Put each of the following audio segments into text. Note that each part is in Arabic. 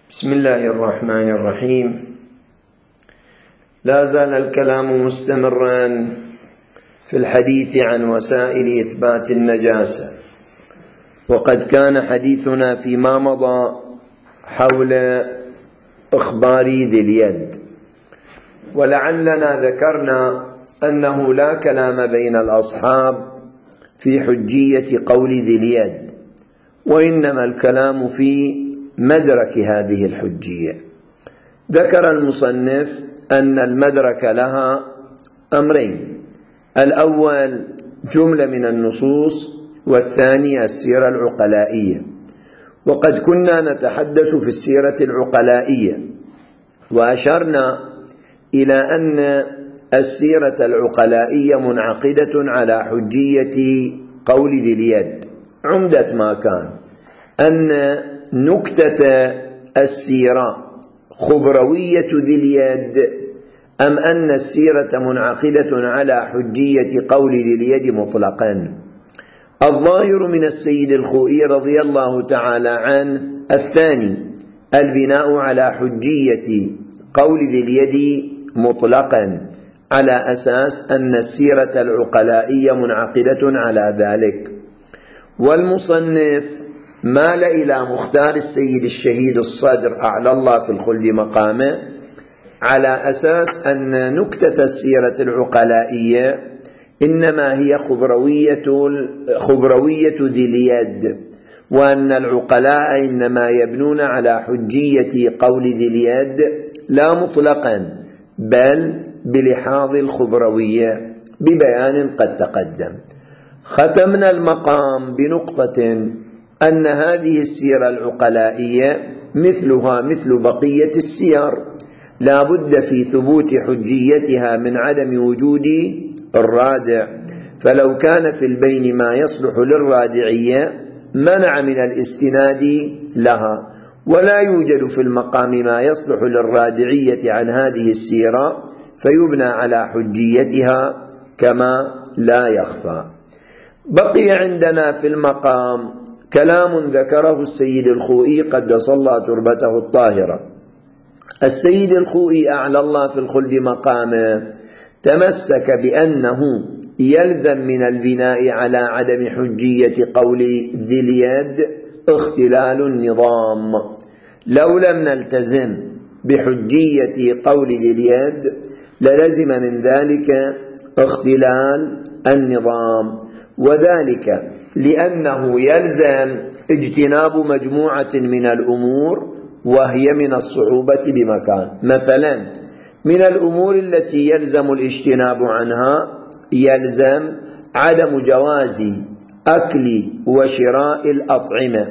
بسم الله الرحمن الرحيم. لا زال الكلام مستمرا في الحديث عن وسائل إثبات النجاسة، وقد كان حديثنا فيما مضى حول إخبار ذي اليد، ولعلنا ذكرنا أنه لا كلام بين الأصحاب في حجية قول ذي اليد، وإنما الكلام في مدرك هذه الحجية. ذكر المصنف أن المدرك لها أمرين: الأول جملة من النصوص، والثاني السيرة العقلائية. وقد كنا نتحدث في السيرة العقلائية، وأشرنا إلى أن السيرة العقلائية منعقدة على حجية قول ذي اليد. عمدة ما كان أن نكتة السيرة خبروية ذي اليد، أم أن السيرة منعقدة على حجية قول ذي اليد مطلقا. الظاهر من السيد الخوئي رضي الله تعالى عنه الثاني، البناء على حجية قول ذي اليد مطلقا، على أساس أن السيرة العقلائية منعقدة على ذلك. والمصنف مال إلى مختار السيد الشهيد الصدر أعلى الله في الخلد مقامه، على أساس أن نكتة السيرة العقلائية إنما هي خبروية ذي اليد، وأن العقلاء إنما يبنون على حجية قول ذي اليد لا مطلقا، بل بلحاظ الخبروية ببيان قد تقدم. ختمنا المقام بنقطة: أن هذه السيرة العقلائية مثلها مثل بقية السير، لا بد في ثبوت حجيتها من عدم وجود الرادع، فلو كان في البين ما يصلح للرادعية منع من الاستناد لها، ولا يوجد في المقام ما يصلح للرادعية عن هذه السيرة فيبنى على حجيتها كما لا يخفى. بقي عندنا في المقام كلام ذكره السيد الخوئي قدس الله تربته الطاهرة. السيد الخوئي أعلى الله في الخلد مقامه تمسك بأنه يلزم من البناء على عدم حجية قول ذي اليد اختلال النظام. لو لم نلتزم بحجية قول ذي اليد للزم من ذلك اختلال النظام، وذلك لأنه يلزم اجتناب مجموعة من الأمور، وهي من الصعوبة بمكان. مثلا من الأمور التي يلزم الاجتناب عنها يلزم عدم جواز أكل وشراء الأطعمة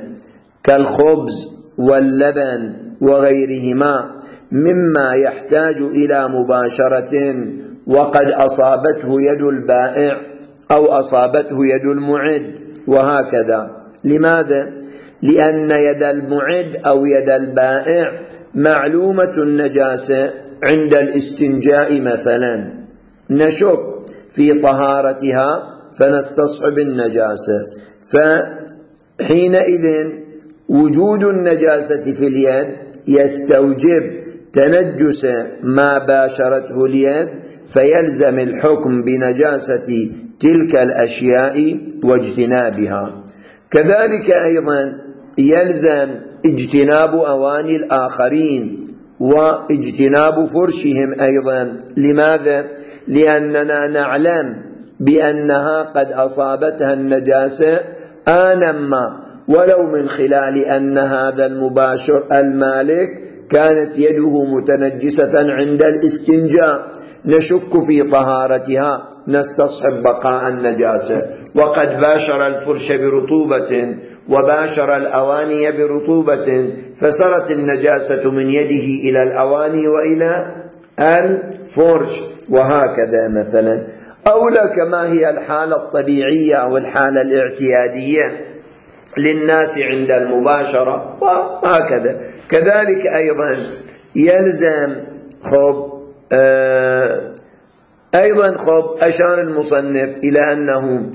كالخبز واللبن وغيرهما مما يحتاج إلى مباشرة وقد أصابته يد البائع أو أصابته يد المعد، وهكذا. لماذا؟ لأن يد المعد أو يد البائع معلومة النجاسة عند الاستنجاء مثلا، نشك في طهارتها فنستصحب النجاسة، فحينئذ وجود النجاسة في اليد يستوجب تنجس ما باشرته اليد، فيلزم الحكم بنجاسة تلك الأشياء واجتنابها. كذلك أيضا يلزم اجتناب أواني الآخرين واجتناب فرشهم أيضا. لماذا؟ لأننا نعلم بأنها قد أصابتها النجاسة آنما، ولو من خلال أن هذا المباشر المالك كانت يده متنجسة عند الاستنجاء، نشك في طهارتها نستصحب بقاء النجاسة. وقد باشر الفرش برطوبة وباشر الأواني برطوبة، فسرت النجاسة من يده إلى الأواني وإلى الفرش، وهكذا مثلا. أو لا كما هي الحالة الطبيعية أو الحالة الاعتيادية للناس عند المباشرة، وهكذا. كذلك أيضا يلزم أيضا أشار المصنف إلى أنه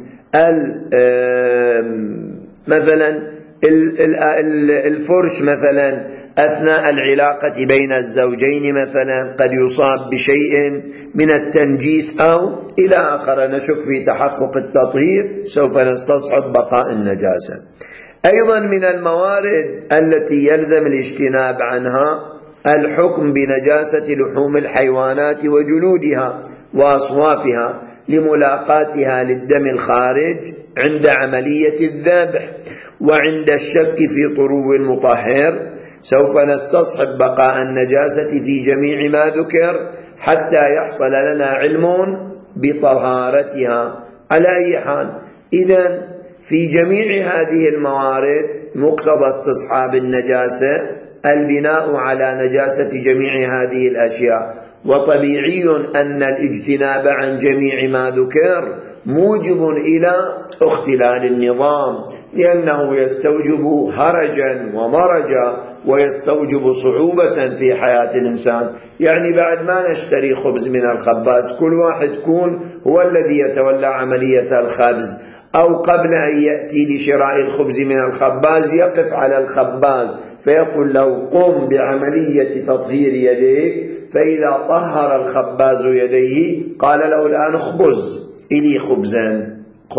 مثلا الفرش مثلا أثناء العلاقة بين الزوجين مثلا قد يصاب بشيء من التنجيس أو إلى آخر، نشك في تحقق التطهير، سوف نستصحب بقاء النجاسة. أيضا من الموارد التي يلزم الاجتناب عنها الحكم بنجاسة لحوم الحيوانات وجلودها وأصوافها لملاقاتها للدم الخارج عند عملية الذبح، وعند الشك في طرو المطهر سوف نستصحب بقاء النجاسة في جميع ما ذكر حتى يحصل لنا علم بطهارتها. على أي حال، إذن في جميع هذه الموارد مقتضى استصحاب النجاسة البناء على نجاسة جميع هذه الأشياء، وطبيعي أن الاجتناب عن جميع ما ذكر موجب إلى اختلال النظام، لأنه يستوجب هرجا ومرجا ويستوجب صعوبة في حياة الإنسان. يعني بعد ما نشتري خبز من الخباز كل واحد يكون هو الذي يتولى عملية الخبز، أو قبل أن يأتي لشراء الخبز من الخباز يقف على الخباز فيقول له قم بعملية تطهير يديك، فإذا طهر الخباز يديه قال له الآن اخبز إلي خبزا،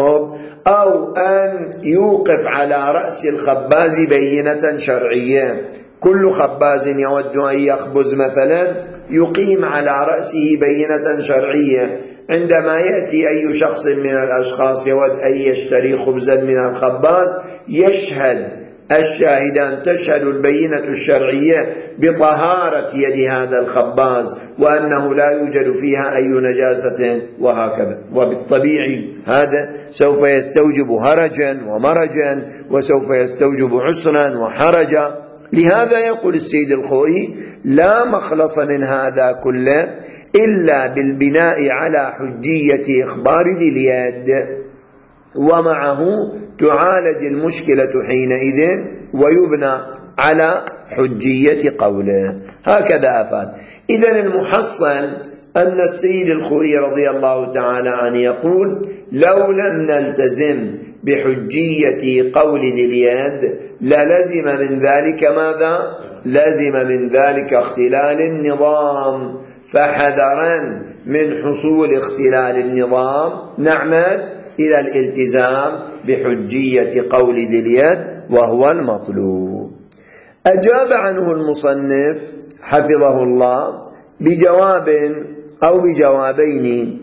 أو أن يوقف على رأس الخباز بينة شرعية. كل خباز يود أن يخبز مثلا يقيم على رأسه بينة شرعية. عندما يأتي أي شخص من الأشخاص يود أن يشتري خبزا من الخباز يشهد الشاهدان، تشهد البينة الشرعية بطهارة يد هذا الخباز وأنه لا يوجد فيها أي نجاسة وهكذا. وبالطبيعي هذا سوف يستوجب هرجا ومرجا وسوف يستوجب عسرا وحرجا. لهذا يقول السيد الخوئي لا مخلص من هذا كله إلا بالبناء على حجية إخبار ذي اليد، ومعه تعالج المشكلة حينئذ ويبنى على حجية قوله. هكذا أفاد. إذن المحصل أن السيد الخوئي رضي الله تعالى عنه يقول لو لم نلتزم بحجية قول ذي اليد للزم من ذلك ماذا؟ لزم من ذلك اختلال النظام، فحذرا من حصول اختلال النظام نعمل إلى الالتزام بحجية قول ذي اليد وهو المطلوب. أجاب عنه المصنف حفظه الله بجواب أو بجوابين،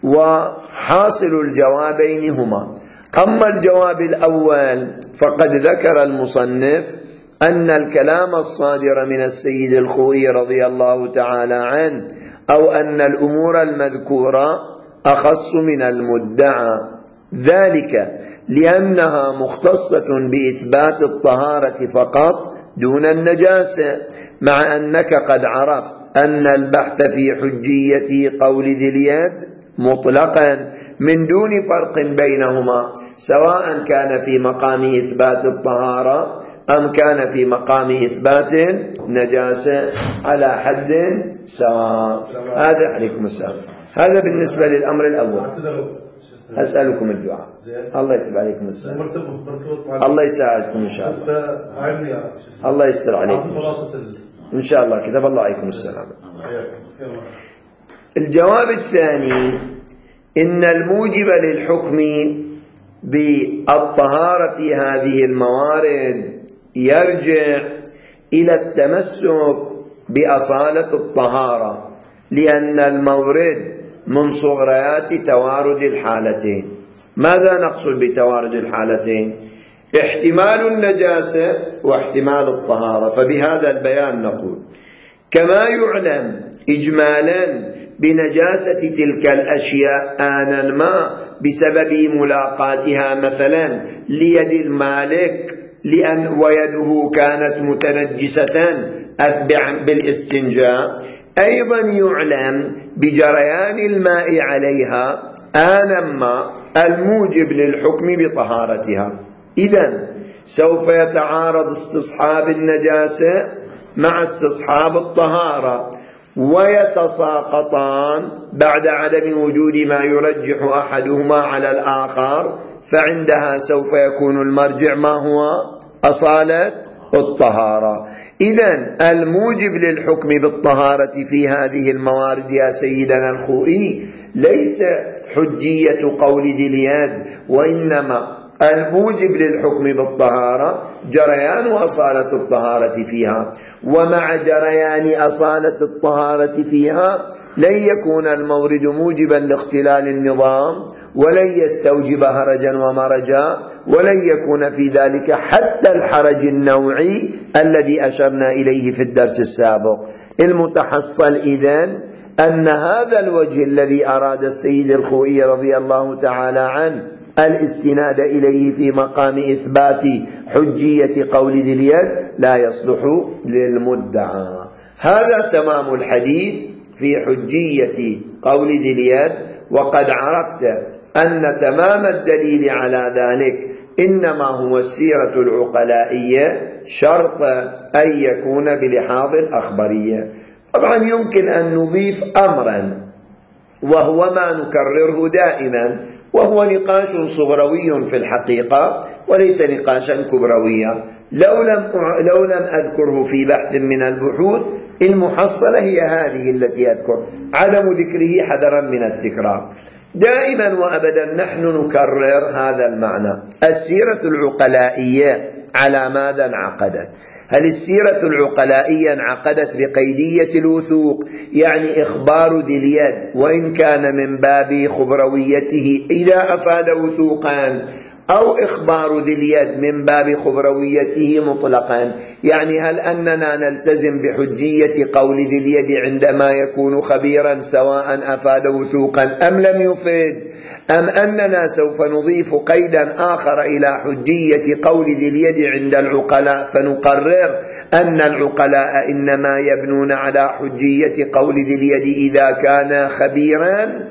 وحاصل الجوابين هما: أما الجواب الأول فقد ذكر المصنف أن الكلام الصادر من السيد الخوئي رضي الله تعالى عنه أو أن الأمور المذكورة أخص من المدعى، ذلك لأنها مختصة بإثبات الطهارة فقط دون النجاسة، مع أنك قد عرفت أن البحث في حجية قول ذي اليد مطلقا من دون فرق بينهما، سواء كان في مقام إثبات الطهارة أم كان في مقام إثبات النجاسة على حد سواء. هذا عليكم السلام. هذا بالنسبة للأمر الأول. أسألكم الدعاء. الله يكتب عليكم السلام. الله يساعدكم إن شاء الله. الله يستر عليكم إن شاء الله. كتب الله عليكم السلام. الجواب الثاني: إن الموجب للحكم بالطهارة في هذه الموارد يرجع إلى التمسك بأصالة الطهارة، لأن المورد من صغريات توارد الحالتين. ماذا نقصد بتوارد الحالتين؟ احتمال النجاسة واحتمال الطهارة. فبهذا البيان نقول كما يعلم إجمالا بنجاسة تلك الأشياء آنا ما بسبب ملاقاتها مثلا ليد المالك ويده كانت متنجسة بالاستنجاء، أيضا يعلم بجريان الماء عليها آنا ما الموجب للحكم بطهارتها. إذن سوف يتعارض استصحاب النجاسة مع استصحاب الطهارة ويتساقطان بعد عدم وجود ما يرجح أحدهما على الآخر، فعندها سوف يكون المرجع ما هو؟ أصالة الطهارة. إذن الموجب للحكم بالطهارة في هذه الموارد يا سيدنا الخوئي ليس حجية قول ذي اليد، وإنما الموجب للحكم بالطهارة جريان أصالة الطهارة فيها، ومع جريان أصالة الطهارة فيها لن يكون المورد موجبا لاختلال النظام، ولن يستوجب هرجا ومرجا، ولن يكون في ذلك حتى الحرج النوعي الذي أشرنا إليه في الدرس السابق. المتحصل إذن أن هذا الوجه الذي أراد السيد الخوئي رضي الله تعالى عنه الاستناد إليه في مقام إثبات حجية قول ذي اليد لا يصلح للمدعى. هذا تمام الحديث في حجية قول ذي اليد. وقد عرفت أن تمام الدليل على ذلك إنما هو السيرة العقلائية، شرط أن يكون بلحاظ الأخبرية. طبعا يمكن أن نضيف أمرا وهو ما نكرره دائما، وهو نقاش صغروي في الحقيقة وليس نقاشا كبرويا. لو لم أذكره في بحث من البحوث، المحصلة هي هذه التي أذكر، عدم ذكره حذرا من التكرار. دائما وأبدا نحن نكرر هذا المعنى. السيرة العقلائية على ماذا انعقدت؟ هل السيرة العقلائية انعقدت بقيدية الوثوق، يعني إخبار ذي اليد وإن كان من باب خبرويته إذا أفاد وثوقا، أو إخبار ذي اليد من باب خبرويته مطلقا؟ يعني هل أننا نلتزم بحجية قول ذي اليد عندما يكون خبيرا سواء أفاد وثوقا أم لم يفيد، أم أننا سوف نضيف قيدا آخر إلى حجية قول ذي اليد عند العقلاء، فنقرر أن العقلاء إنما يبنون على حجية قول ذي اليد إذا كان خبيرا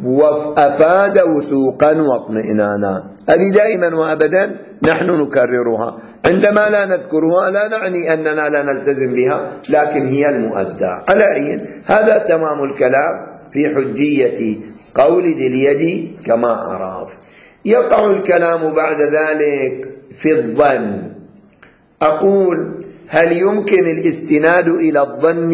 وأفاد وثوقا واطمئنانا. هذه دائما وأبدا نحن نكررها، عندما لا نذكرها لا نعني أننا لا نلتزم بها، لكن هي المؤدى. على أي هذا تمام الكلام في حجية قول ذي اليد كما عرف. يقع الكلام بعد ذلك في الظن. أقول هل يمكن الاستناد إلى الظن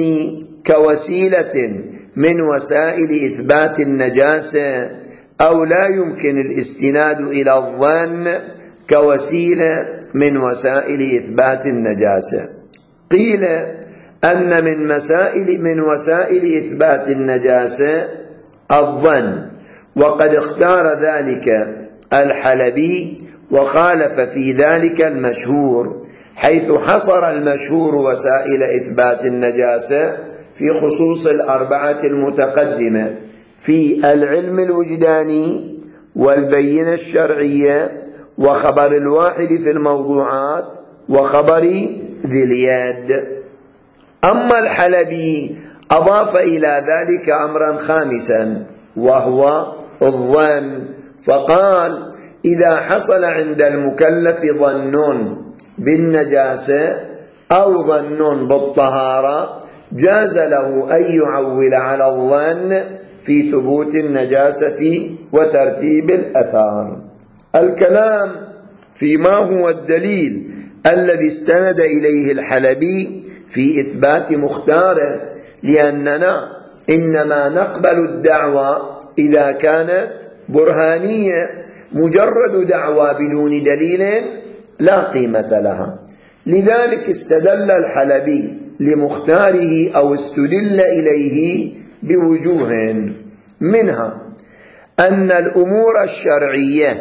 كوسيلة من وسائل إثبات النجاسة، أو لا يمكن الاستناد إلى الظن كوسيلة من وسائل إثبات النجاسة؟ قيل أن من وسائل إثبات النجاسة الظن، وقد اختار ذلك الحلبي وخالف في ذلك المشهور، حيث حصر المشهور وسائل إثبات النجاسة في خصوص الأربعة المتقدمة في العلم الوجداني والبينة الشرعية وخبر الواحد في الموضوعات وخبر ذي اليد. أما الحلبي أضاف إلى ذلك أمرا خامسا وهو الظن، فقال إذا حصل عند المكلف ظن بالنجاسة أو ظن بالطهارة جاز له أن يعول على الظن في ثبوت النجاسة وترتيب الأثار. الكلام فيما هو الدليل الذي استند إليه الحلبي في إثبات مختاره، لأننا إنما نقبل الدعوى إذا كانت برهانية، مجرد دعوى بدون دليل لا قيمة لها. لذلك استدل الحلبي لمختاره أو استدل إليه بوجوه، منها أن الأمور الشرعية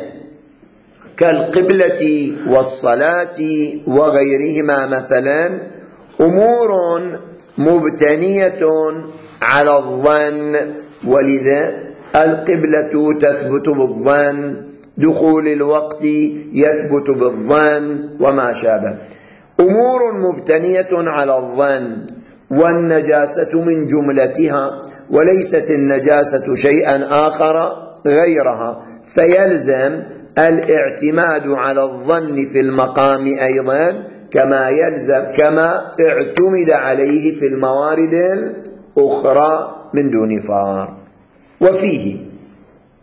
كالقبلة والصلاة وغيرهما مثلا أمور مبتنية على الظن، ولذا القبلة تثبت بالظن، دخول الوقت يثبت بالظن وما شابه، أمور مبتنية على الظن. والنجاسة من جملتها، وليست النجاسة شيئا آخر غيرها، فيلزم الاعتماد على الظن في المقام أيضا كما اعتمد عليه في الموارد الأخرى من دون فار. وفيه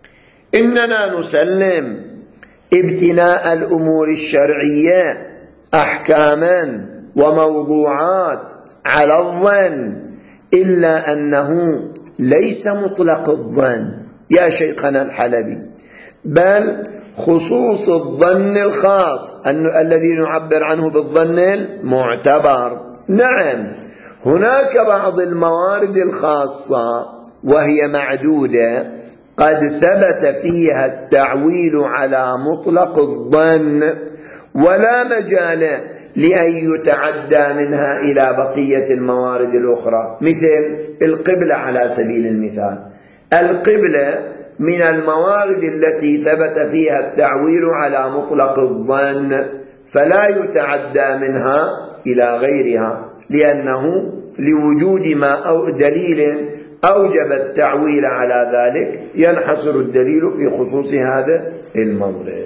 إننا نسلم ابتناء الأمور الشرعية أحكاما وموضوعات على الظن، إلا أنه ليس مطلق الظن يا شيخنا الحلبي، بل خصوص الظن الخاص الذي نعبر عنه بالظن المعتبر. نعم، هناك بعض الموارد الخاصة وهي معدودة قد ثبت فيها التعويل على مطلق الظن ولا مجال لأن يتعدى منها إلى بقية الموارد الأخرى، مثل القبلة على سبيل المثال. القبلة من الموارد التي ثبت فيها التعويل على مطلق الظن، فلا يتعدى منها إلى غيرها، لأنه لوجود ما أو دليل أوجب التعويل على ذلك ينحصر الدليل في خصوص هذا المورد.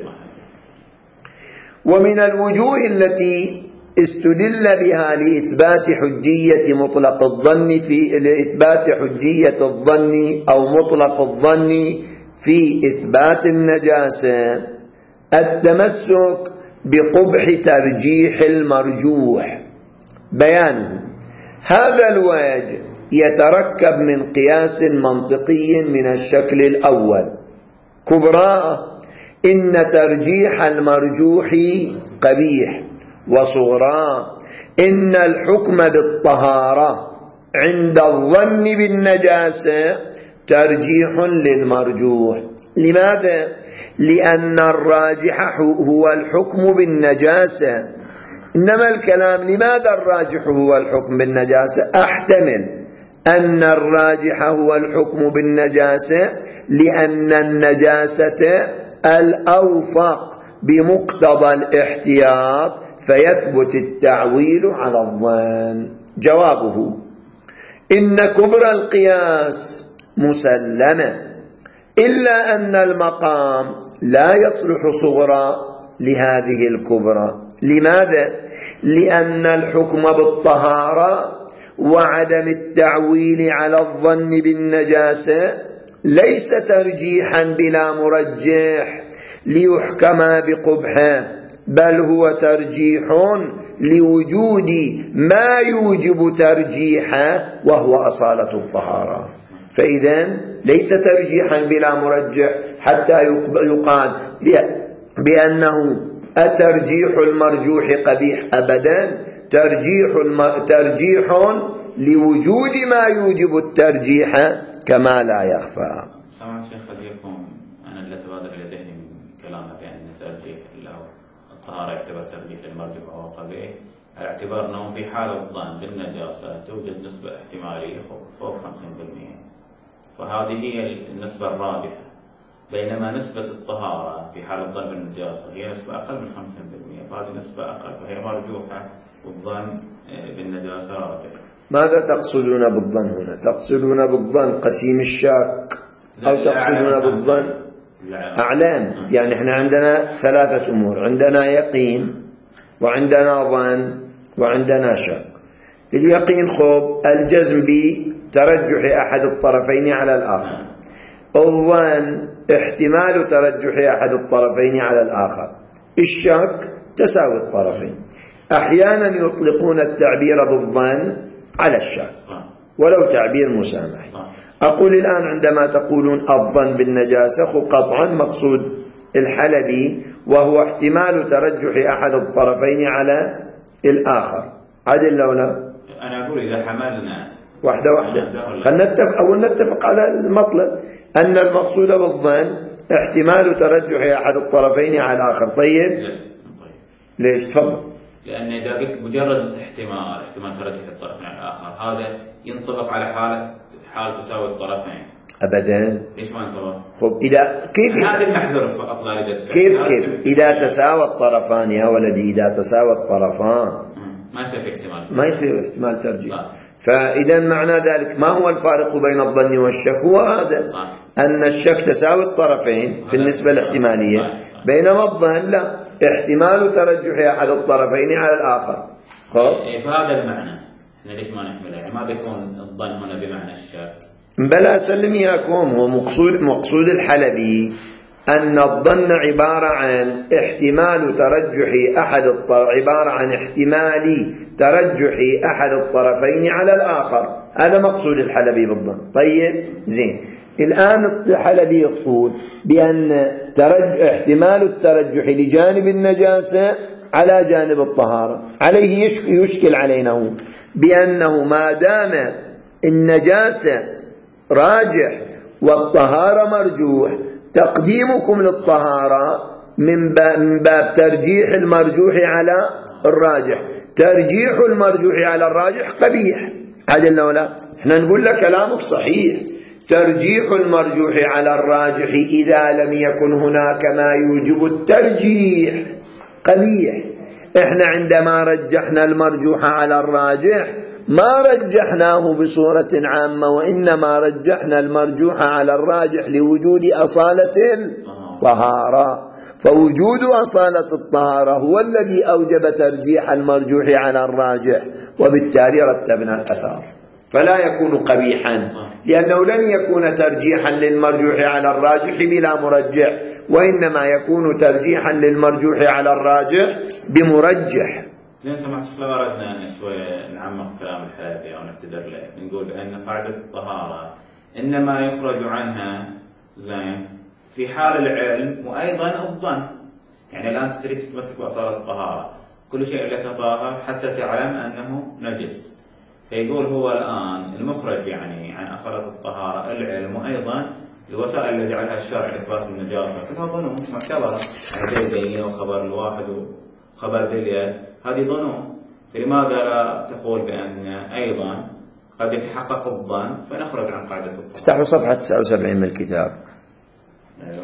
ومن الوجوه التي استدل بها لإثبات حجية مطلق الظن لإثبات حجية الظن أو مطلق الظن في إثبات النجاسة التمسك بقبح ترجيح المرجوح. بيان هذا الوجه يتركب من قياس منطقي من الشكل الأول: كبرى إن ترجيح المرجوح قبيح، وصغرى إن الحكم بالطهارة عند الظن بالنجاسة ترجيح للمرجوح. لماذا؟ لأن الراجح هو الحكم بالنجاسة، إنما الكلام لماذا الراجح هو الحكم بالنجاسة؟ أحتمل أن الراجح هو الحكم بالنجاسة لأن النجاسة الأوفق بمقتضى الاحتياط فيثبت التعويل على الظن. جوابه: إن كبر القياس مسلمة، إلا أن المقام لا يصلح صغرى لهذه الكبرى. لماذا؟ لأن الحكم بالطهارة وعدم التعويل على الظن بالنجاسة ليس ترجيحا بلا مرجح ليحكم بقبحه، بل هو ترجيح لوجود ما يوجب ترجيحه وهو أصالة الطهارة. فإذن ليس ترجيحا بلا مرجح حتى يقال بأنه الترجيح المرجوح قبيح أبدا، ترجيح لوجود ما يوجب الترجيح كما لا يخفى. سمعت شيخ قد يكون أنا اللي تبادر إلى ذهني من كلامه بأن الترجيح الطهارة يعتبر ترجيح للمرجوح وهو قبيح، على اعتبار أنه في حال الظن بالنجاسة توجد نسبة احتمالية فوق 50%، فهذه هي النسبة الراجحة، بينما نسبة الطهارة في حال الظن بالنجاسة هي نسبة أقل من 50%، فهذه نسبة أقل فهي مرجوحة، والظن بالنجاسة راجح. ماذا تقصدون بالظن هنا؟ تقصدون بالظن قسيم الشاك أو تقصدون بالظن أعلام؟ يعني احنا عندنا ثلاثة أمور: عندنا يقين، وعندنا ظن، وعندنا شك. اليقين خب الجزم بترجح أحد الطرفين على الآخر، الظن احتمال ترجح أحد الطرفين على الآخر، الشك تساوي الطرفين. أحيانا يطلقون التعبير بالظن على الشك ولو تعبير مسامح. أقول الآن عندما تقولون الظن بالنجاسة قطعا مقصود الحلبي وهو احتمال ترجح أحد الطرفين على الآخر. عدل لو لا؟ أنا أقول إذا حملنا واحدة خلنا نتفق على المطلب أن المقصود بالظن احتمال ترجح أحد الطرفين على الآخر. طيب ليش؟ تفضل. لأن إذا قلت مجرد احتمال ترجح الطرفين على الآخر، هذا ينطبق على حال تساوي الطرفين. أبدا. ليش ما ينطبق؟ خب إذا كيف هذا المحذور فقط لا غير. كيف إذا تساوى الطرفان يا ولدي، إذا تساوى الطرفان ما يصير في احتمال، ما يصير احتمال ترجيح. فإذا معنى ذلك ما هو الفارق بين الظن والشك؟ هو هذا أن الشك تساوي الطرفين في النسبة الاحتمالية، بينما الظن لا، احتمال ترجح أحد الطرفين على الآخر. فهذا المعنى احنا ليش ما نحمله؟ يعني ما بيكون الظن هنا بمعنى الشك. بلا سلم ياكم، هو مقصود الحلبي أن الظن عبارة عن احتمال ترجح أحد الطرفين على الآخر. هذا مقصود الحلبي بالظن. طيب زين، الآن الحلبي يقول بأن احتمال الترجح لجانب النجاسة على جانب الطهارة، عليه يشكل علينا بأنه ما دام النجاسة راجح والطهارة مرجوح، تقديمكم للطهارة من باب ترجيح المرجوح على الراجح. ترجيح المرجوح على الراجح قبيح، هذا لو لا احنا نقول لك كلامك صحيح. ترجيح المرجوح على الراجح إذا لم يكن هناك ما يوجب الترجيح قبيح. احنا عندما رجحنا المرجوح على الراجح ما رجحناه بصورة عامة، وإنما رجحنا المرجوح على الراجح لوجود أصالة الطهارة، فوجود أصالة الطهارة هو الذي أوجب ترجيح المرجوح على الراجح، وبالتالي رتبنا الأثار. فلا يكون قبيحا، لأنه لن يكون ترجيحا للمرجوح على الراجح بلا مرجح، وإنما يكون ترجيحا للمرجوح على الراجح بمرجح. زين سمعت لو أردنا أن شوية نعمق كلام الحلبي أو نعتذر له، نقول بأن قاعدة الطهارة إنما يخرج عنها زين في حال العلم وأيضا الظن. يعني الآن تريد تتمسك بأصالة الطهارة، كل شيء لك طاهر حتى تعلم أنه نجس، فيقول هو الآن المخرج يعني عن أصالة الطهارة العلم وأيضا الوسائل التي جعلها الشرع لإثبات النجاسة كلها ظنون معتبرة، يعني زي البينة وخبر الواحد وخبر ذي اليد، هذه ظنون. فلماذا لا تقول بأن أيضا قد يتحقق الظن فنخرج عن قاعدة الطهارة؟ افتحوا صفحة 79 من الكتاب. أيوة.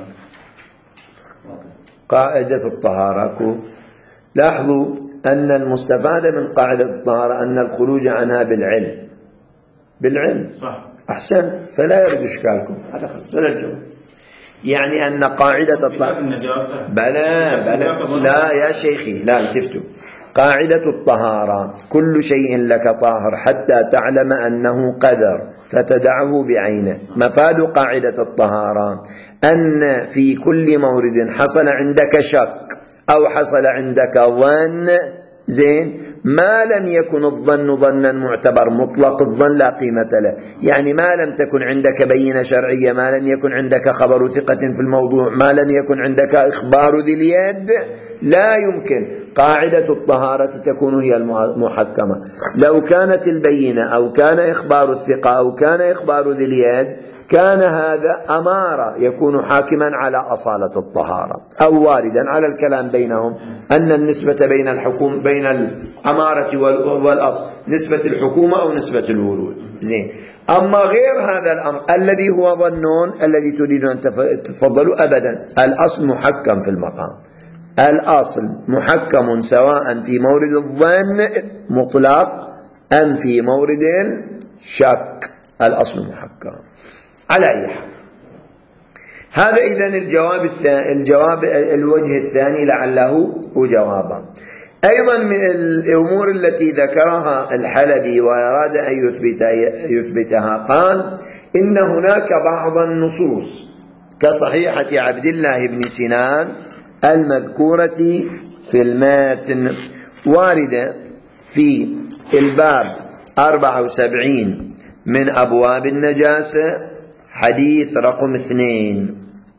قاعدة الطهارة. لاحظوا أن المستفاد من قاعدة الطهارة أن الخروج عنها بالعلم. صح. أحسن، فلا يرد إشكالكم. هذا يعني أن قاعدة الطهارة بلا لا يا شيخي، لا التفتوا. قاعدة الطهارة كل شيء لك طاهر حتى تعلم أنه قذر فتدعه بعينه. مفاد قاعدة الطهارة أن في كل مورد حصل عندك شك أو حصل عندك ظن زين، ما لم يكن الظن ظنا معتبر، مطلق الظن لا قيمة له. يعني ما لم تكن عندك بينة شرعية، ما لم يكن عندك خبر ثقة في الموضوع، ما لم يكن عندك إخبار ذي اليد، لا يمكن قاعدة الطهارة تكون هي المحكمة. لو كانت البينة أو كان إخبار الثقة أو كان إخبار ذي اليد كان هذا أمارة يكون حاكما على أصالة الطهارة، أو واردا على الكلام بينهم أن النسبة بين الأمارة والأصل نسبة الحكومة أو نسبة الورود. زين، أما غير هذا الأمر الذي هو ظنون الذي تريد أن تتفضلوا أبدا، الأصل محكم في المقام. الأصل محكم سواء في مورد الظن مطلق أم في مورد الشك، الأصل محكم على أي حال. هذا إذن الجواب الوجه الثاني لعله جوابا. أيضا من الأمور التي ذكرها الحلبي وأراد أن يثبتها قال إن هناك بعض النصوص كصحيحة عبد الله بن سنان المذكورة في المتن واردة في الباب 74 من أبواب النجاسة، حديث رقم 2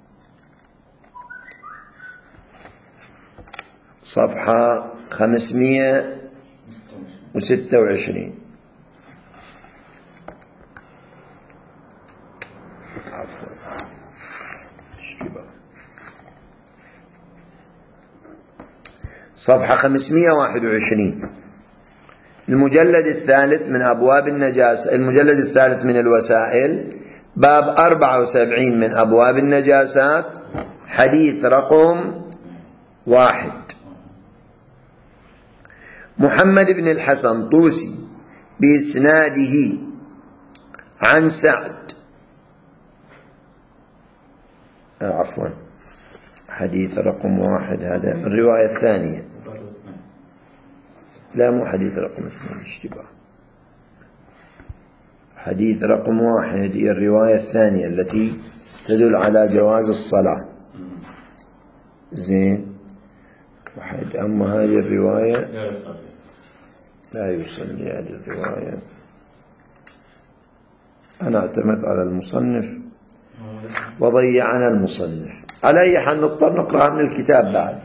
صفحة 526. صفحة 521 المجلد الثالث من أبواب النجاسة، المجلد الثالث من الوسائل، باب 74 من أبواب النجاسات، حديث رقم 1. محمد بن الحسن طوسي بإسناده عن سعد، عفوا حديث رقم 1 هذا الرواية الثانية، لا مو حديث رقم 2 اشتباه، حديث رقم 1 هي الرواية الثانية التي تدل على جواز الصلاة. زين. واحد. أما هذه الرواية لا يصلي هذه الرواية. أنا اعتمدت على المصنف وضيعنا المصنف. على أي حال نضطر نقرأ من الكتاب بعد.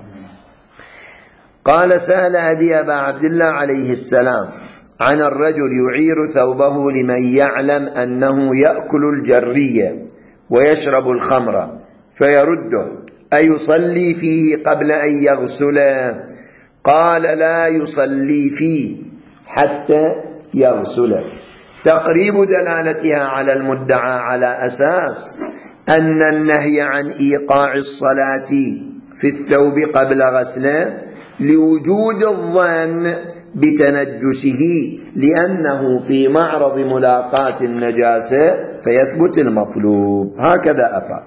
قال: سأل أبي أبا عبد الله عليه السلام عن الرجل يعير ثوبه لمن يعلم أنه يأكل الجرية ويشرب الخمر فيرده، أيصلي فيه قبل أن يغسله؟ قال: لا يصلي فيه حتى يغسله. تقريب دلالتها على المدعى على أساس أن النهي عن إيقاع الصلاة في الثوب قبل غسله لوجود الظن بتنجسه، لأنه في معرض ملاقاة النجاسة فيثبت المطلوب. هكذا أفعل.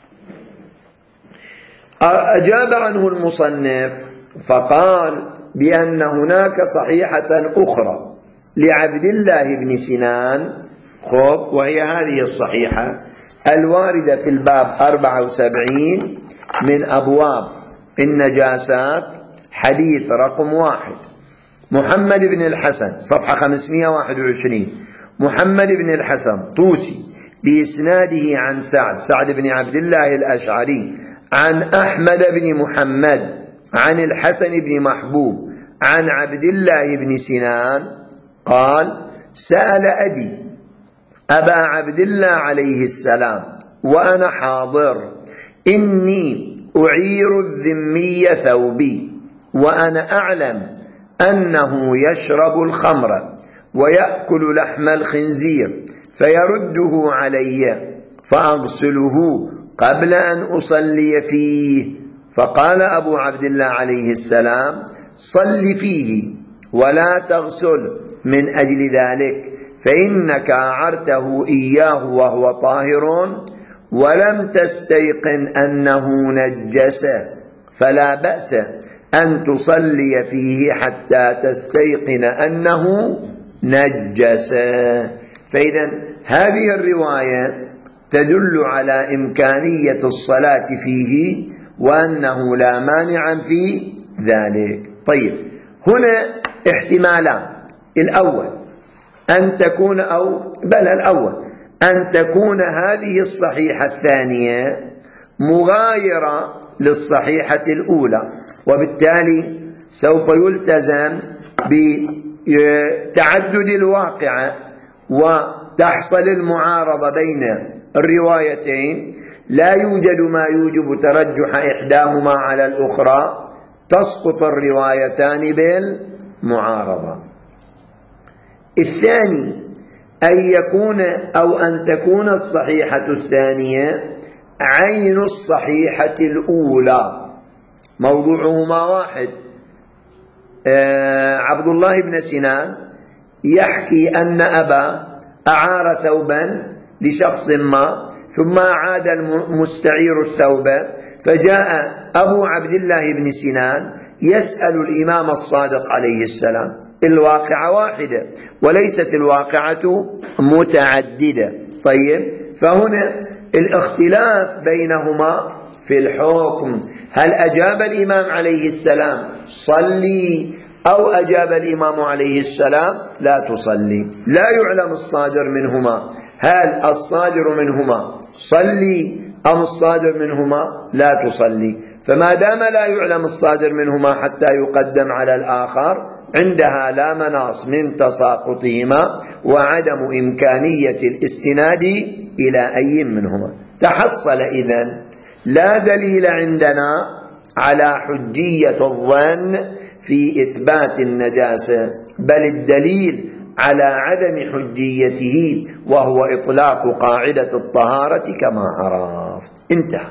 أجاب عنه المصنف فقال بأن هناك صحيحة أخرى لعبد الله بن سنان، وهي هذه الصحيحة الواردة في الباب 74 من أبواب النجاسات، حديث رقم 1. محمد بن الحسن صفحة 521. محمد بن الحسن طوسي بإسناده عن سعد بن عبد الله الأشعري عن أحمد بن محمد عن الحسن بن محبوب عن عبد الله بن سنان قال: سأل أبي أبا عبد الله عليه السلام وأنا حاضر: إني أعير الذمي ثوبي وأنا أعلم أنه يشرب الخمر ويأكل لحم الخنزير فيرده علي فأغسله قبل أن أصلي فيه. فقال أبو عبد الله عليه السلام: صل فيه ولا تغسل من أجل ذلك، فإنك أعرته إياه وهو طاهر ولم تستيقن أنه نجس، فلا بأس أن تصلي فيه حتى تستيقن أنه نجس. فإذا هذه الرواية تدل على إمكانية الصلاة فيه وأنه لا مانع في ذلك. طيب، هنا احتمالان: الأول أن تكون أن تكون هذه الصحيحة الثانية مغايرة للصحيحة الأولى، وبالتالي سوف يلتزم بتعدد الواقعة وتحصل المعارضة بين الروايتين، لا يوجد ما يوجب ترجح إحداهما على الأخرى، تسقط الروايتان بالمعارضة. الثاني أن تكون الصحيحة الثانية عين الصحيحة الأولى، موضوعهما واحد. عبد الله بن سنان يحكي أن أبا أعار ثوبا لشخص ما ثم أعاد المستعير الثوب، فجاء أبو عبد الله بن سنان يسأل الإمام الصادق عليه السلام. الواقعة واحدة وليست الواقعة متعددة. طيب، فهنا الاختلاف بينهما في الحكم: هل أجاب الإمام عليه السلام صلي أو أجاب الإمام عليه السلام لا تصلي؟ لا يعلم الصادر منهما، هل الصادر منهما صلي أم الصادر منهما لا تصلي؟ فما دام لا يعلم الصادر منهما حتى يقدم على الآخر، عندها لا مناص من تساقطهما وعدم إمكانية الاستناد إلى أي منهما. تحصل إذن لا دليل عندنا على حجية الظن في إثبات النجاسة، بل الدليل على عدم حجيته وهو إطلاق قاعدة الطهارة كما عرفت. انتهى.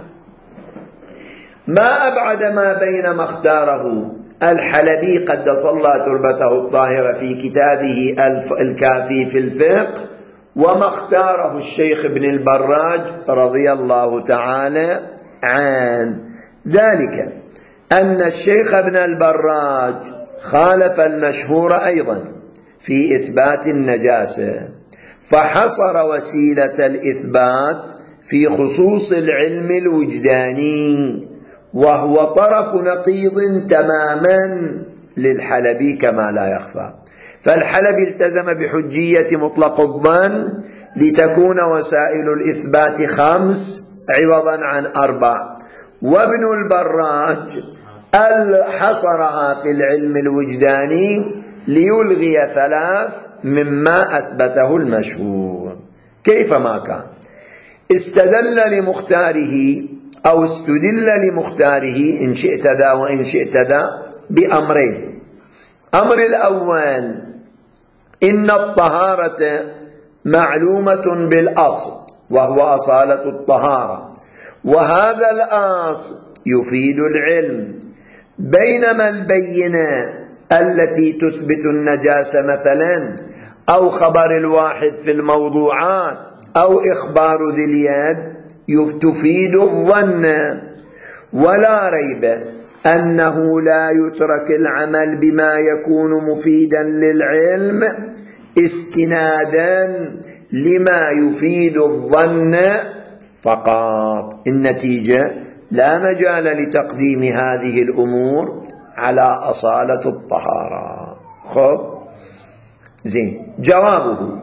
ما أبعد ما بين ما اختاره الحلبي قدس الله تربته الطاهرة في كتابه الكافي في الفقه وما اختاره الشيخ ابن البراج رضي الله تعالى عنه، ذلك أن الشيخ ابن البراج خالف المشهور أيضا في إثبات النجاسة، فحصر وسيلة الإثبات في خصوص العلم الوجداني، وهو طرف نقيض تماما للحلبي كما لا يخفى. فالحلبي التزم بحجية مطلق الظن لتكون وسائل الإثبات 5 عوضا عن 4، وابن البراج حصرها في العلم الوجداني ليلغي 3 مما أثبته المشهور. كيفما كان استدل لمختاره أو استدل لمختاره إن شئت ذا وإن شئت ذا بأمرين. أمر الأول إن الطهارة معلومة بالأصل وهو أصالة الطهارة، وهذا الأصل يفيد العلم، بينما البينة التي تثبت النجاسة مثلا أو خبر الواحد في الموضوعات أو إخبار ذي اليد تفيد الظن. ولا ريب أنه لا يترك العمل بما يكون مفيدا للعلم استنادا لما يفيد الظن فقط. النتيجة لا مجال لتقديم هذه الأمور على أصالة الطهارة. خب زين، جوابه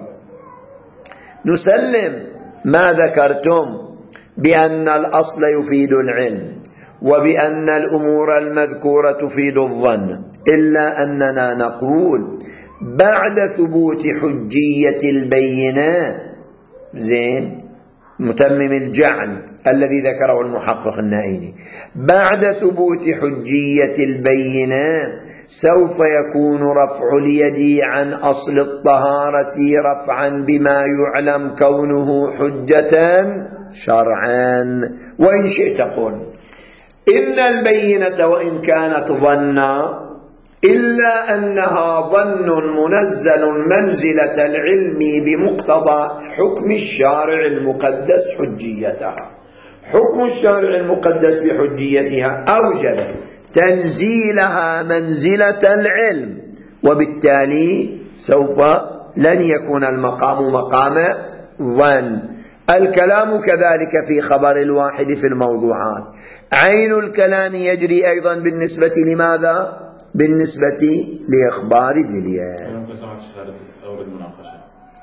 نسلم ما ذكرتم بأن الأصل يفيد العلم وبأن الأمور المذكورة تفيد الظن، إلا أننا نقول بعد ثبوت حجية البينة، زين، متمم الجعل الذي ذكره المحقق النائيني، بعد ثبوت حجية البينة سوف يكون رفع اليد عن أصل الطهارة رفعا بما يعلم كونه حجة شرعا. وإن شئت قل إن البينة وإن كانت ظنا إلا أنها ظن منزل منزلة العلم بمقتضى حكم الشارع المقدس حجيتها. حكم الشارع المقدس بحجيتها أوجب تنزيلها منزلة العلم، وبالتالي سوف لن يكون المقام مقام ظن. الكلام كذلك في خبر الواحد في الموضوعات. عين الكلام يجري أيضا بالنسبة لماذا؟ بالنسبة لإخبار ذي اليد. ممكن سمعت أول المناقشة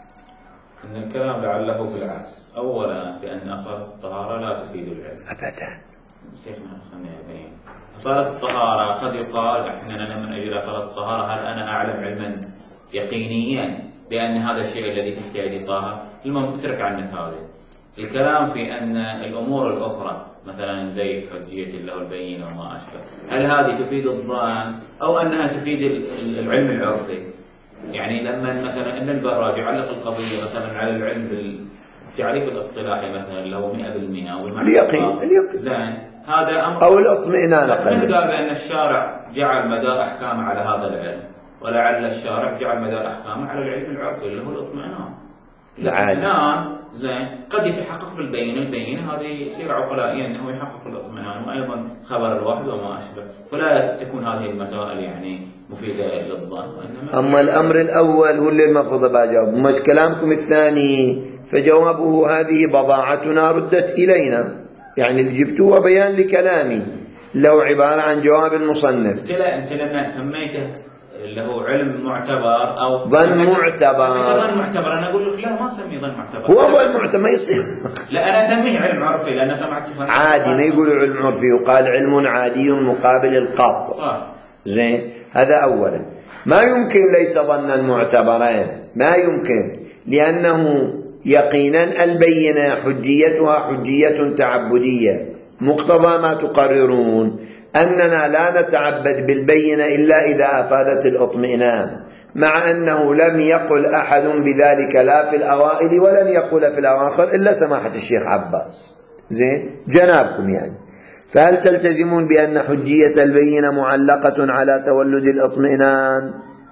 أن الكلام لعله بالعكس، أولا بأن أصالة الطهارة لا تفيد العلم أبدا. شيخنا خلينا نبين أصالة الطهارة. قد يقال أحيانا من أجل أصالة الطهارة هل أنا أعلم علما يقينيا بأن هذا الشيء الذي تحت يدي طاهر؟ المهم اترك عنك هذا الكلام في أن الأمور الأخرى مثلا زي حجية له البينة وما أشبه، هل هذه تفيد الظن أو أنها تفيد العلم العرفي؟ يعني لما مثلا أن البراج يعلق القضية مثلا على العلم بالتعريف الاصطلاحي مثلا اللي هو 100% أو اليقين زين، هذا أمر أو الاطمئنان. من قال بأن الشارع جعل مدار أحكامه على هذا العلم، ولعل الشارع جعل مدار أحكامه على العلم العرفي اللي هو الاطمئنان. الاطمئنان زين قد يتحقق بالبينة، البينة هذه يصير عقلائيا أنه يحقق الاطمئنان، وأيضا خبر الواحد وما أشبه، فلا تكون هذه المسائل يعني مفيدة للظن. أما الأمر الأول هو اللي المفروض بجاوب. أما كلامكم الثاني فجوابه هذه بضاعتنا ردت إلينا، يعني اللي جبتوه بيان لكلامي لو عبارة عن جواب المصنف. أنت لما سميته اللي هو علم معتبر أو ظن معتبر. ظن معتبر أنا أقول لك لا ما أسميه ظن معتبر، هو ظن معتبر ما يصير. لا أنا أسميه علم عرفي لأن سمعت عادي، ما يقولوا علم عرفي، يقال علم عادي مقابل القط. زين، هذا أولا. ما يمكن ليس ظنا معتبرين، ما يمكن، لأنه يقينا البينة حجيتها حجية تعبدية، مقتضى ما تقررون أننا لا نتعبد بالبينة إلا إذا أفادت الاطمئنان، مع أنه لم يقل أحد بذلك لا في الأوائل ولن يقول في الأواخر إلا سماحة الشيخ عباس. زين، جنابكم يعني. فهل تلتزمون بأن حجية البينة معلقة على تولد الاطمئنان؟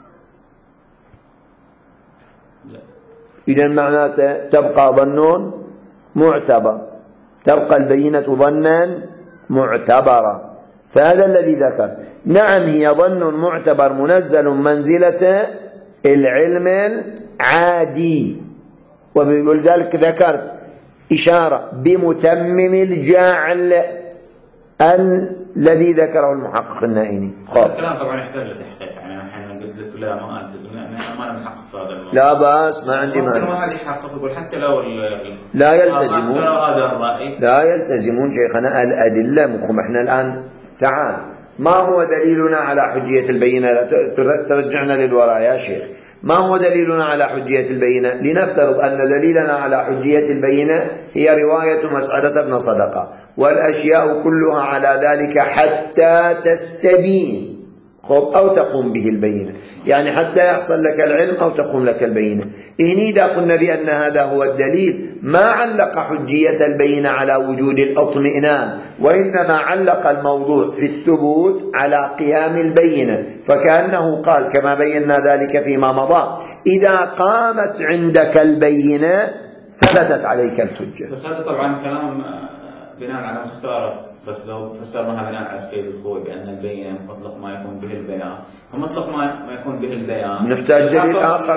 إذن معناته تبقى ظن معتبر، تبقى البينة ظنا معتبرة. فهذا الذي ذكر. نعم هي ظن معتبر منزل منزلة العلم العادي، ولذلك ذكرت إشارة بمتمم الجعل الذي ذكره المحقق النائني. الكلام طبعا يحتاج لتحقيق، يعني انا قلت لك لا ما انت ما انا محقق في هذا الموضوع. لا بأس، ما عندي مانع. ممكن واحد يحقق يقول حتى لو لا يلتزمون، حتى لو هذا الرأي لا يلتزمون شيخنا الأدلة. مخهم احنا الآن تعال، ما هو دليلنا على حجية البينة؟ ترجعنا للوراء يا شيخ. ما هو دليلنا على حجية البينة؟ لنفترض أن دليلنا على حجية البينة هي رواية مسعدة بن صدقة، والأشياء كلها على ذلك حتى تستبين أو تقوم به البينة، يعني حتى يحصل لك العلم أو تقوم لك البينة. هنا إذا قلنا بأن هذا هو الدليل ما علق حجية البينة على وجود الاطمئنان، وإنما علق الموضوع في الثبوت على قيام البينة، فكأنه قال كما بينا ذلك فيما مضى: إذا قامت عندك البينة ثبتت عليك الحجة. بس هذا طبعا كلام بناء على مختارك، بس لو فسرناها بناء على السيد الخوي بأن البينة مطلق ما يكون به البيان، فمطلق ما يكون به البيان نحتاج دليل آخر.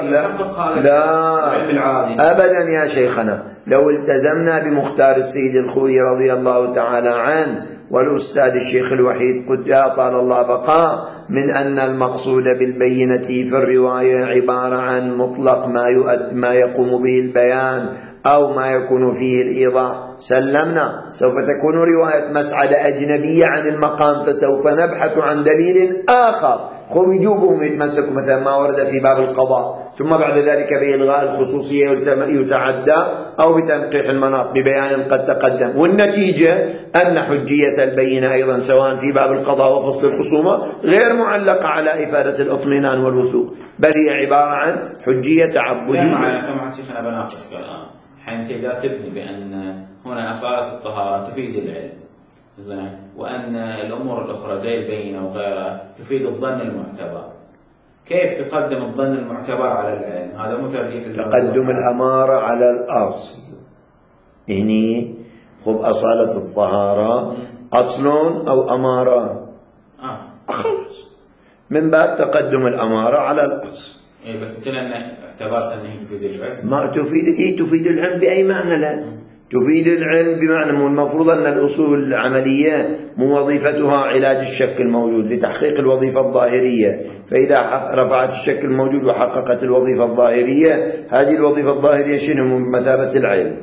لا أبدا يا شيخنا، لو التزمنا بمختار السيد الخوي رضي الله تعالى عنه والأستاذ الشيخ الوحيد قد طال الله بقاء من أن المقصود بالبينة في الرواية عبارة عن مطلق ما يقوم به البيان أو ما يكون فيه الإيضاح، سلمنا. سوف تكون رواية مسعدة أجنبية عن المقام، فسوف نبحث عن دليل آخر هم يجوبهم يتمسكوا مثلا ما ورد في باب القضاء، ثم بعد ذلك بإلغاء الخصوصية يتعدى أو بتنقيح المناط ببيان قد تقدم، والنتيجة أن حجية البينة أيضا سواء في باب القضاء وفصل الخصومة غير معلقة على إفادة الاطمئنان والوثوق، بل هي عبارة عن حجية تعبدية. سمعت شيخنا بناقشك الآن حين تبدأ تبني بأن هنا أصالة الطهارة تفيد العلم زين، وأن الأمور الأخرى زي البينة وغيرها تفيد الظن المعتبر، كيف تقدم الظن المعتبر على العلم؟ هذا مو ترجيح تقدم الأمارة على الأصل. هني خب أصالة الطهارة أصل أو أمارة؟ خلاص من باب تقدم الأمارة على الأصل. إيه بس انت لأن اعتبرت أنها تفيد العلم. ما تفيد تفيد العلم بأي معنى؟ لا تفيد العلم بمعنى المفروض أن الأصول العملية مو وظيفتها علاج الشك الموجود لتحقيق الوظيفة الظاهرية، فإذا رفعت الشك الموجود وحققت الوظيفة الظاهرية، هذه الوظيفة الظاهرية شنو؟ مثابة العلم.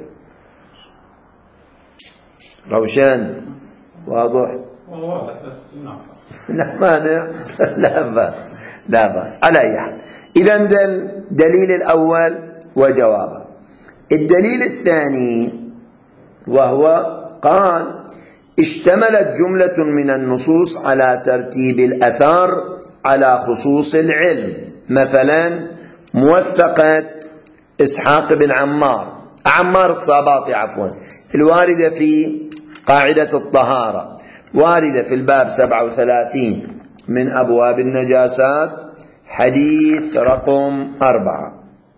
روشان واضح؟ واضح لا مانع لا بأس لا بأس. على أي حال، إذا الدليل الأول وجوابه. الدليل الثاني وهو قال: اشتملت جملة من النصوص على ترتيب الأثار على خصوص العلم، مثلا موثقة إسحاق بن عمار الصاباطي الواردة في قاعدة الطهارة، واردة في الباب 37 من أبواب النجاسات، حديث رقم 4،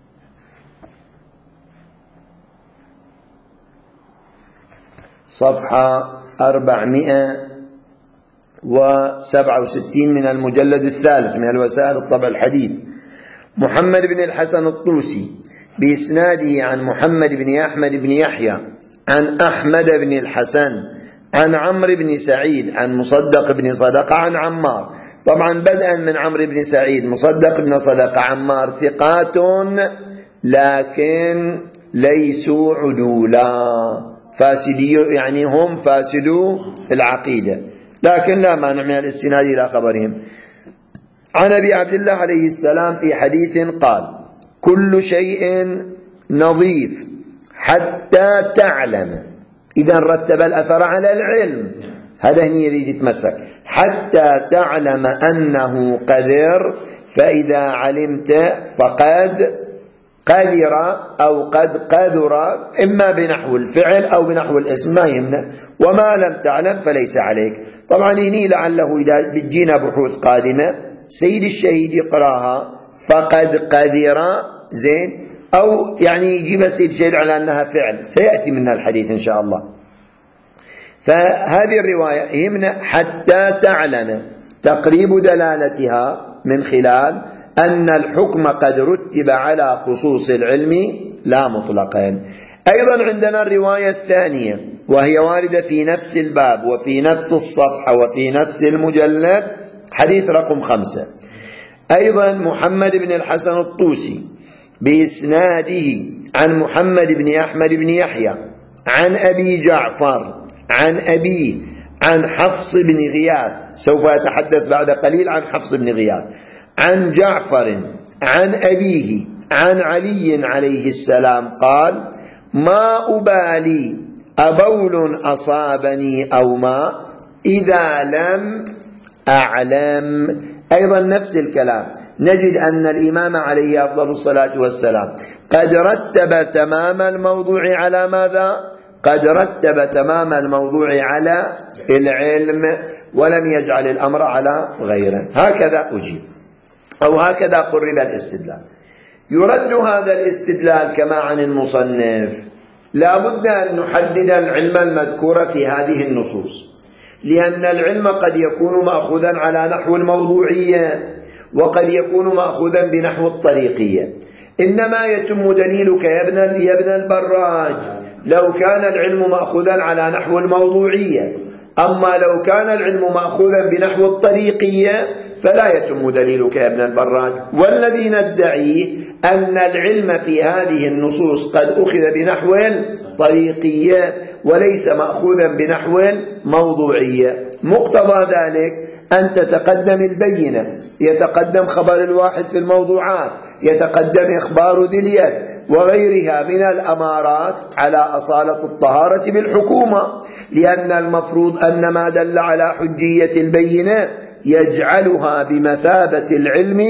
صفحة 467 من المجلد الثالث من الوسائل الطبع الحديث. محمد بن الحسن الطوسي بإسناده عن محمد بن أحمد بن يحيى عن أحمد بن الحسن عن عمرو بن سعيد عن مصدق بن صدقة عن عمار. طبعا بدءا من عمرو بن سعيد، مصدق بن صدقة، عمار، ثقات لكن ليسوا عدولا، فاسدي يعني هم فاسدو العقيدة، لكن لا مانع من الاستناد إلى خبرهم. عن أبي عبد الله عليه السلام في حديث قال: كل شيء نظيف حتى تعلم. إذا رتب الأثر على العلم، هذا هني يريد يتمسك، حتى تعلم أنه قذر، فإذا علمت فقد قذر أو قد قذر، إما بنحو الفعل أو بنحو الاسم ما يهمنا، وما لم تعلم فليس عليك. طبعا هني لعله إذا بتجينا بحوث قادمة سيد الشهيد يقراها فقد قذر زين، أو يعني يجيب السيد الشهيد على أنها فعل، سيأتي منها الحديث إن شاء الله. فهذه الرواية يهمنا حتى تعلم، تقريب دلالتها من خلال أن الحكم قد رتب على خصوص العلم لا مطلقا. أيضا عندنا الرواية الثانية وهي واردة في نفس الباب وفي نفس الصفحة وفي نفس المجلد، حديث رقم 5. أيضا محمد بن الحسن الطوسي بإسناده عن محمد بن أحمد بن يحيى عن أبي جعفر عن أبيه عن حفص بن غياث، سوف أتحدث بعد قليل عن حفص بن غياث، عن جعفر عن أبيه عن علي عليه السلام قال: ما أبالي أبول أصابني أو ما إذا لم أعلم. أيضا نفس الكلام، نجد أن الإمام عليه أفضل الصلاة والسلام قد رتب تمام الموضوع على ماذا؟ قد رتب تمام الموضوع على العلم، ولم يجعل الأمر على غيره. هكذا أجيب، أو هكذا قرب الاستدلال. يرد هذا الاستدلال كما عن المصنف. لا بد أن نحدد العلم المذكور في هذه النصوص، لأن العلم قد يكون مأخوذا على نحو الموضوعية، وقد يكون مأخوذا بنحو الطريقية. إنما يتم دليلك يا ابن البراج لو كان العلم مأخوذا على نحو الموضوعية، أما لو كان العلم مأخوذا بنحو الطريقية فلا يتم دليلك يا ابن البراج. والذي ندعي أن العلم في هذه النصوص قد أخذ بنحو الطريقية وليس مأخوذا بنحو الموضوعية. مقتضى ذلك أن تتقدم البينة، يتقدم خبر الواحد في الموضوعات، يتقدم إخبار ذي اليد وغيرها من الأمارات على أصالة الطهارة بالحكومة، لأن المفروض أن ما دل على حجية البينة يجعلها بمثابة العلم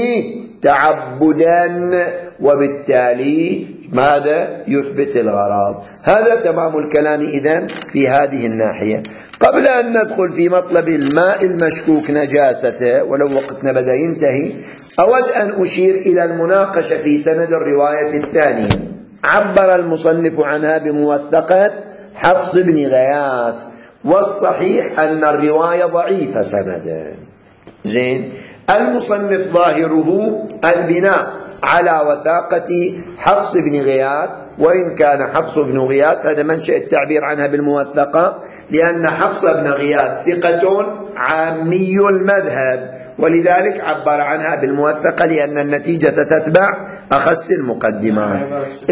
تعبدا، وبالتالي ماذا؟ يثبت الغرض. هذا تمام الكلام إذن في هذه الناحية. قبل أن ندخل في مطلب الماء المشكوك نجاسته، ولو وقتنا بدأ ينتهي، أود أن أشير إلى المناقشة في سند الرواية الثانية. عبر المصنف عنها بموثقة حفص بن غياث، والصحيح أن الرواية ضعيفة سندا. زين، المصنف ظاهره البناء على وثاقة حفص بن غياث، وإن كان حفص بن غياث هذا منشأ التعبير عنها بالموثقة، لأن حفص بن غياث ثقة عامي المذهب، ولذلك عبر عنها بالموثقة، لأن النتيجة تتبع أخس المقدمات.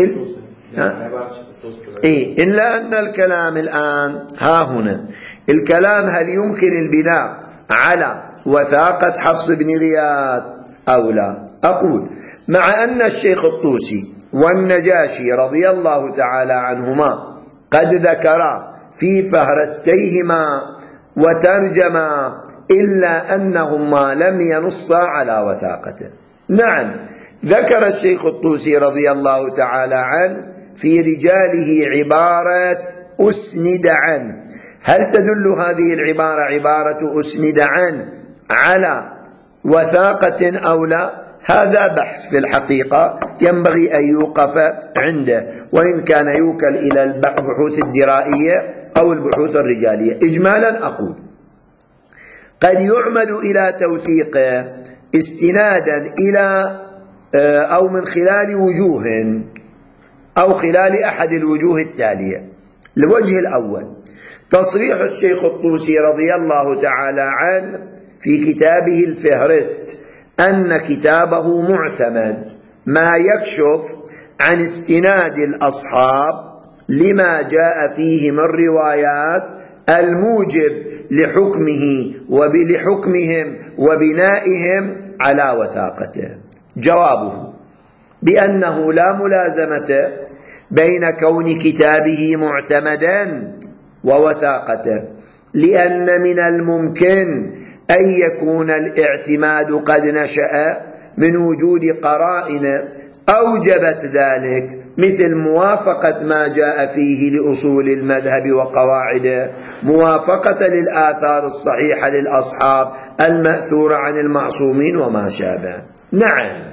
إلا أن الكلام الآن ها هنا، الكلام هل يمكن البناء على وثاقة حفص بن غياث أو لا؟ أقول مع أن الشيخ الطوسي والنجاشي رضي الله تعالى عنهما قد ذكرا في فهرستيهما وترجما، إلا أنهما لم ينصا على وثاقته. نعم، ذكر الشيخ الطوسي رضي الله تعالى عنه في رجاله عبارة أسند عنه. هل تدل هذه العبارة عبارة أسند عنه على وثاقة أو لا؟ هذا بحث في الحقيقة ينبغي أن يوقف عنده، وإن كان يوكل إلى البحوث الدرائية أو البحوث الرجالية. إجمالا أقول قد يعمد إلى توثيقه استنادا إلى أو من خلال وجوه، أو خلال أحد الوجوه التالية. الوجه الأول تصريح الشيخ الطوسي رضي الله تعالى عنه في كتابه الفهرست أن كتابه معتمد، ما يكشف عن استناد الأصحاب لما جاء فيه من روايات الموجب لحكمه ولحكمهم وبنائهم على وثاقته. جوابه بأنه لا ملازمة بين كون كتابه معتمدا ووثاقته، لأن من الممكن أن يكون الاعتماد قد نشأ من وجود قرائن أوجبت ذلك، مثل موافقة ما جاء فيه لأصول المذهب وقواعده، موافقة للآثار الصحيحة للأصحاب المأثورة عن المعصومين وما شابه. نعم،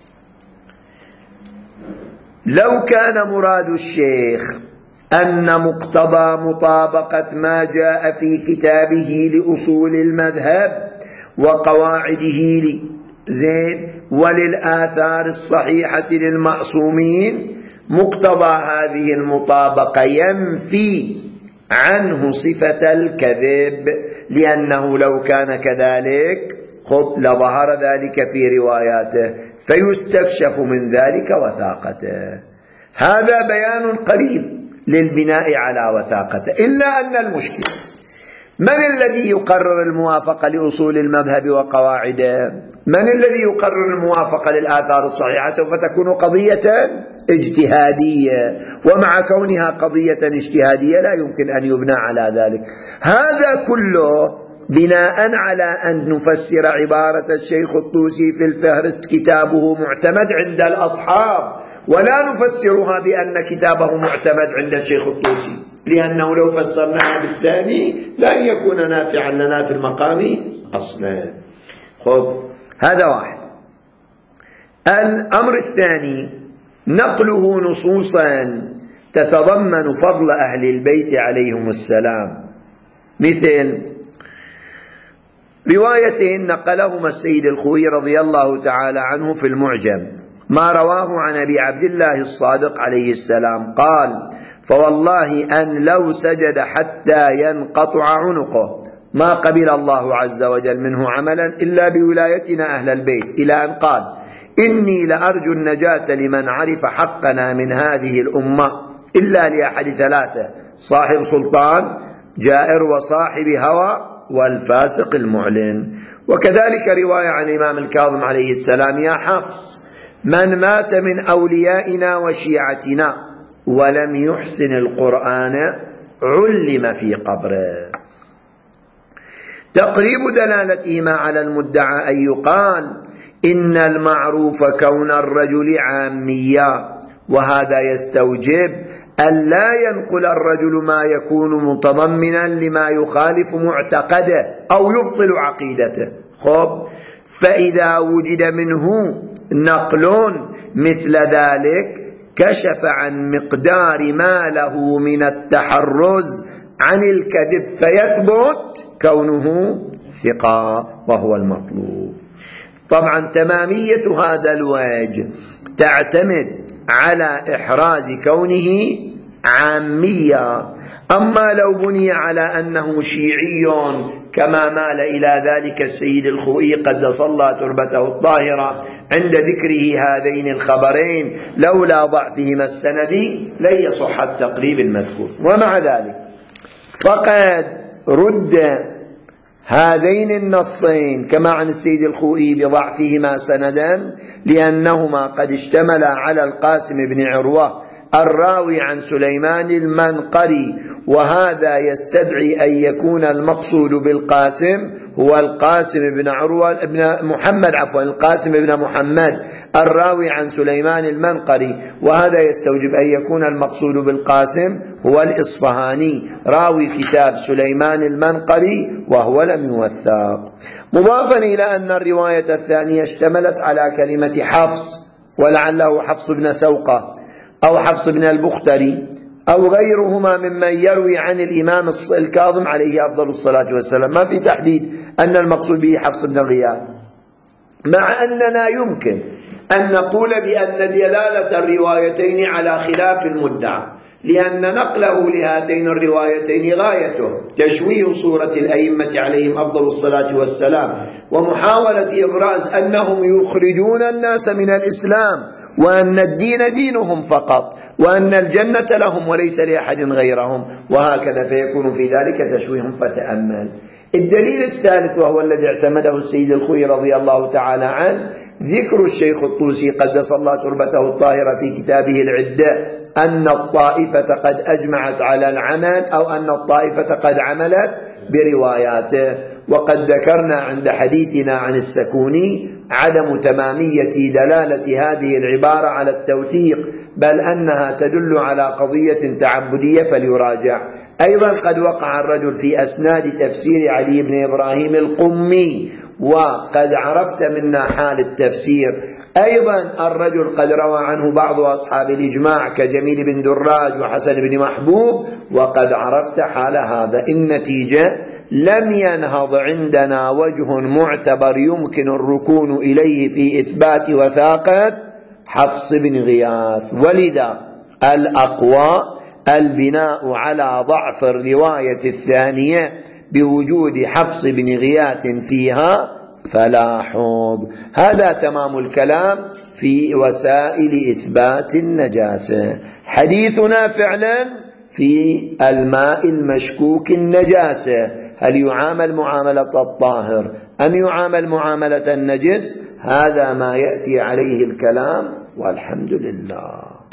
لو كان مراد الشيخ أن مقتضى مطابقة ما جاء في كتابه لأصول المذهب وقواعده زين وللآثار الصحيحة للمعصومين، مقتضى هذه المطابقة ينفي عنه صفة الكذب، لأنه لو كان كذلك لظهر ذلك في رواياته فيستكشف من ذلك وثاقته. هذا بيان قريب للبناء على وثاقته، إلا أن المشكلة من الذي يقرر الموافقة لأصول المذهب وقواعده؟ من الذي يقرر الموافقة للآثار الصحيحة؟ سوف تكون قضية اجتهادية، ومع كونها قضية اجتهادية لا يمكن أن يبنى على ذلك. هذا كله بناء على أن نفسر عبارة الشيخ الطوسي في الفهرست كتابه معتمد عند الأصحاب، ولا نفسرها بأن كتابه معتمد عند الشيخ الطوسي، لأنه لو فسرناها بالثاني لن يكون نافعا لنا في المقام أصلا. هذا واحد. الأمر الثاني نقله نصوصا تتضمن فضل أهل البيت عليهم السلام، مثل روايتين نقلهما السيد الخوئي رضي الله تعالى عنه في المعجم، ما رواه عن أبي عبد الله الصادق عليه السلام قال: فوالله أن لو سجد حتى ينقطع عنقه ما قبل الله عز وجل منه عملا إلا بولايتنا أهل البيت، إلى أن قال: إني لأرجو النجاة لمن عرف حقنا من هذه الأمة إلا لأحد ثلاثة: صاحب سلطان، جائر، وصاحب هوى، والفاسق المعلن. وكذلك رواية عن الإمام الكاظم عليه السلام: يا حفص، من مات من أوليائنا وشيعتنا ولم يحسن القرآن علم في قبره. تقريب دلالتهما على المدعى أن يقال إن المعروف كون الرجل عاميا، وهذا يستوجب أن لا ينقل الرجل ما يكون متضمنا لما يخالف معتقده أو يبطل عقيدته. فإذا وجد منه نقل مثل ذلك كشف عن مقدار ما له من التحرز عن الكذب فيثبت كونه ثقة، وهو المطلوب. طبعا تمامية هذا الوجه تعتمد على إحراز كونه عامية. أما لو بني على أنه شيعي كما مال إلى ذلك السيد الخوئي قدس الله تربته الطاهرة عند ذكره هذين الخبرين لولا ضعفهما السندي لن يصح التقريب المذكور. ومع ذلك فقد رد هذين النصين كما عن السيد الخوئي بضعفهما سندا، لأنهما قد اشتملا على القاسم بن عروة الراوي عن سليمان المنقري، وهذا يستدعي أن يكون المقصود بالقاسم هو القاسم بن عروة بن محمد القاسم بن محمد الراوي عن سليمان المنقري، وهذا يستوجب أن يكون المقصود بالقاسم هو الإصفهاني راوي كتاب سليمان المنقري وهو لم يوثق. مضافا إلى أن الرواية الثانية اشتملت على كلمة حفص، ولعله حفص بن سوقة أو حفص بن البختري أو غيرهما ممن يروي عن الإمام الكاظم عليه أفضل الصلاة والسلام، ما في تحديد أن المقصود به حفص بن غياث، مع أننا يمكن أن نقول بأن دلالة الروايتين على خلاف المدعى، لأن نقله لهاتين الروايتين غايته تشويه صورة الأئمة عليهم أفضل الصلاة والسلام، ومحاولة إبراز أنهم يخرجون الناس من الإسلام، وأن الدين دينهم فقط، وأن الجنة لهم وليس لأحد غيرهم، وهكذا فيكون في ذلك تشويه. فتأمل الدليل الثالث، وهو الذي اعتمده السيد الخوئي رضي الله تعالى عنه، ذكر الشيخ الطوسي قدس الله تربته الطاهرة في كتابه العدة أن الطائفة قد أجمعت على العمل، أو أن الطائفة قد عملت برواياته. وقد ذكرنا عند حديثنا عن السكوني عدم تمامية دلالة هذه العبارة على التوثيق، بل أنها تدل على قضية تعبدية فليراجع. أيضا قد وقع الرجل في أسناد تفسير علي بن إبراهيم القمي، وقد عرفت منا حال التفسير. أيضا الرجل قد روى عنه بعض أصحاب الإجماع كجميل بن دراج وحسن بن محبوب، وقد عرفت حال هذا. النتيجة لم ينهض عندنا وجه معتبر يمكن الركون إليه في إثبات وثاقة حفص بن غياث، ولذا الأقوى البناء على ضعف الرواية الثانية بوجود حفص بن غياث فيها فلا حوض. هذا تمام الكلام في وسائل إثبات النجاسة. حديثنا فعلا في الماء المشكوك النجاسة، هل يعامل معاملة الطاهر أم يعامل معاملة النجس؟ هذا ما يأتي عليه الكلام، والحمد لله.